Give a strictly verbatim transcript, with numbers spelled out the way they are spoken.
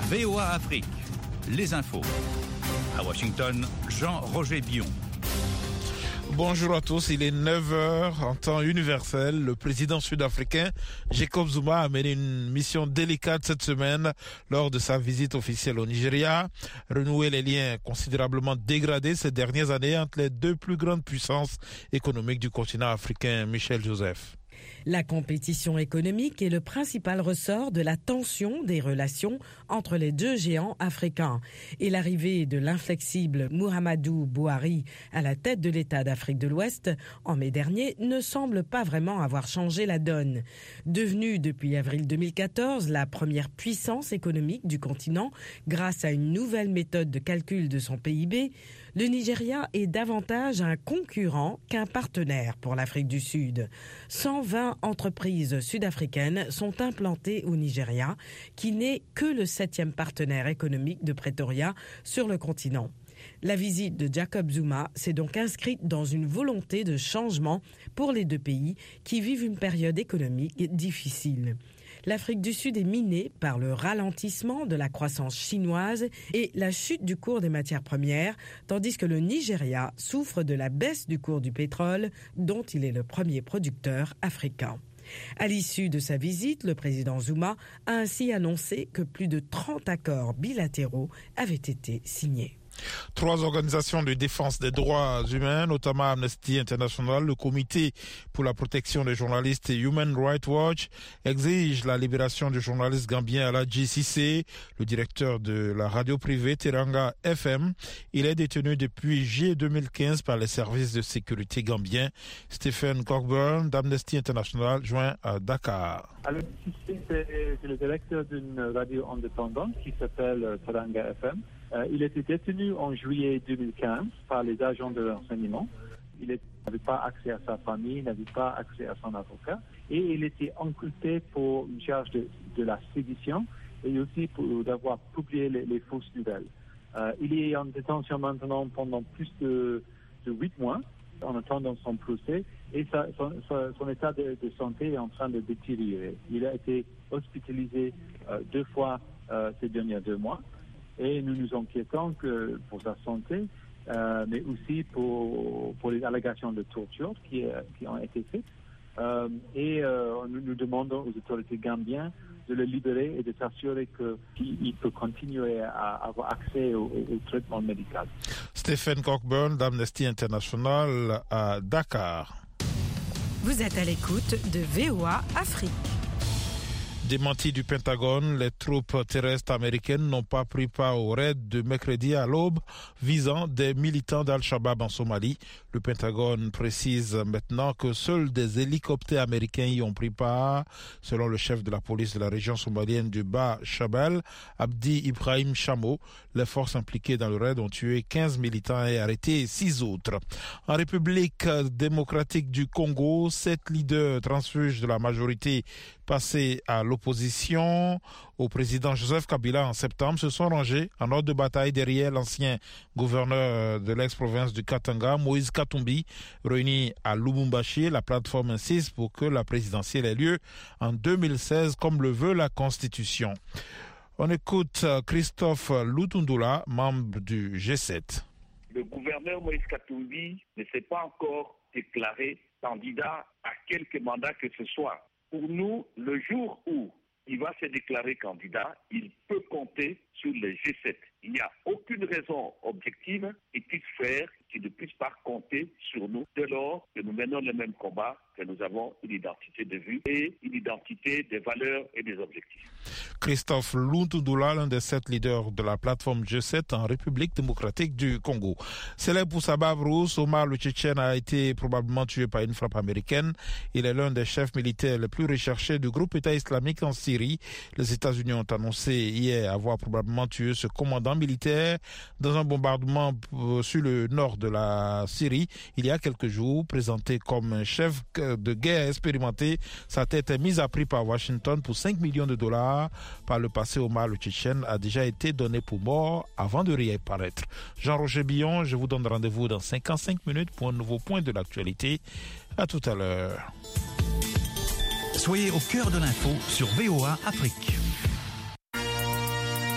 V O A Afrique, les infos. À Washington, Jean-Roger Bion. Bonjour à tous, il est neuf heures en temps universel. Le président sud-africain Jacob Zuma a mené une mission délicate cette semaine lors de sa visite officielle au Nigeria. Renouer les liens considérablement dégradés ces dernières années entre les deux plus grandes puissances économiques du continent africain. Michel Joseph. La compétition économique est le principal ressort de la tension des relations entre les deux géants africains. Et l'arrivée de l'inflexible Muhammadu Buhari à la tête de l'État d'Afrique de l'Ouest en mai dernier ne semble pas vraiment avoir changé la donne. Devenu depuis avril deux mille quatorze la première puissance économique du continent grâce à une nouvelle méthode de calcul de son P I B, le Nigeria est davantage un concurrent qu'un partenaire pour l'Afrique du Sud. cent vingt entreprises sud-africaines sont implantées au Nigeria, qui n'est que le septième partenaire économique de Pretoria sur le continent. La visite de Jacob Zuma s'est donc inscrite dans une volonté de changement pour les deux pays qui vivent une période économique difficile. L'Afrique du Sud est minée par le ralentissement de la croissance chinoise et la chute du cours des matières premières, tandis que le Nigeria souffre de la baisse du cours du pétrole, dont il est le premier producteur africain. À l'issue de sa visite, le président Zuma a ainsi annoncé que plus de trente accords bilatéraux avaient été signés. Trois organisations de défense des droits humains, notamment Amnesty International, le Comité pour la protection des journalistes et Human Rights Watch, exigent la libération du journaliste gambien Aladji Cissé, le directeur de la radio privée Teranga F M. Il est détenu depuis juillet deux mille quinze par les services de sécurité gambiens. Stephen Cockburn d'Amnesty International joint à Dakar. Alors, Cissé, c'est le directeur d'une radio indépendante qui s'appelle Teranga F M. Euh, il était détenu en juillet deux mille quinze par les agents de renseignement. Il n'avait pas accès à sa famille, n'avait pas accès à son avocat. Et il était inculpé pour une charge de, de la sédition et aussi pour d'avoir publié les, les fausses nouvelles. Euh, il est en détention maintenant pendant plus de, de huit mois en attendant son procès et sa, son, son, son état de, de santé est en train de détériorer. Il a été hospitalisé euh, deux fois euh, ces derniers deux mois. Et nous nous inquiétons que pour sa santé, euh, mais aussi pour, pour les allégations de torture qui, qui ont été faites. Euh, et euh, nous, nous demandons aux autorités gambiennes de le libérer et de s'assurer qu'il peut continuer à avoir accès au, au traitement médical. Stephen Cockburn d'Amnesty International à Dakar. Vous êtes à l'écoute de V O A Afrique. Démenti du Pentagone, les troupes terrestres américaines n'ont pas pris part au raid de mercredi à l'aube visant des militants d'Al-Shabaab en Somalie. Le Pentagone précise maintenant que seuls des hélicoptères américains y ont pris part. Selon le chef de la police de la région somalienne du Bas-Shabelle, Abdi Ibrahim Chamo, les forces impliquées dans le raid ont tué quinze militants et arrêté six autres. En République démocratique du Congo, sept leaders transfuges de la majorité passés à l'opposition au président Joseph Kabila en septembre se sont rangés en ordre de bataille derrière l'ancien gouverneur de l'ex-province du Katanga, Moïse Katumbi, réuni à Lubumbashi. La plateforme insiste pour que la présidentielle ait lieu en deux mille seize comme le veut la Constitution. On écoute Christophe Lutundula, membre du G sept. Le gouverneur Moïse Katumbi ne s'est pas encore déclaré candidat à quelque mandat que ce soit. Pour nous, le jour où il va se déclarer candidat, il peut compter sur le G sept. Il n'y a aucune raison objective qui puisse faire qu'il ne puisse pas compter sur nous dès lors que nous menons le même combat, que nous avons une identité de vue et une identité des valeurs et des objectifs. Christophe Lutundula, l'un des sept leaders de la plateforme G sept en République démocratique du Congo. Célèbre pour sa bavrousse, Omar le Tchétchène a été probablement tué par une frappe américaine. Il est l'un des chefs militaires les plus recherchés du groupe État islamique en Syrie. Les États-Unis ont annoncé hier avoir probablement tué ce commandant militaire dans un bombardement sur le nord de la Syrie il y a quelques jours. Présenté comme un chef de guerre expérimenté, sa tête est mise à prix par Washington pour cinq millions de dollars. Par le passé, Omar le Tchétchène a déjà été donné pour mort avant de réapparaître. Jean-Roger Bion, je vous donne rendez-vous dans cinquante-cinq minutes pour un nouveau point de l'actualité. À tout à l'heure. Soyez au cœur de l'info sur V O A Afrique.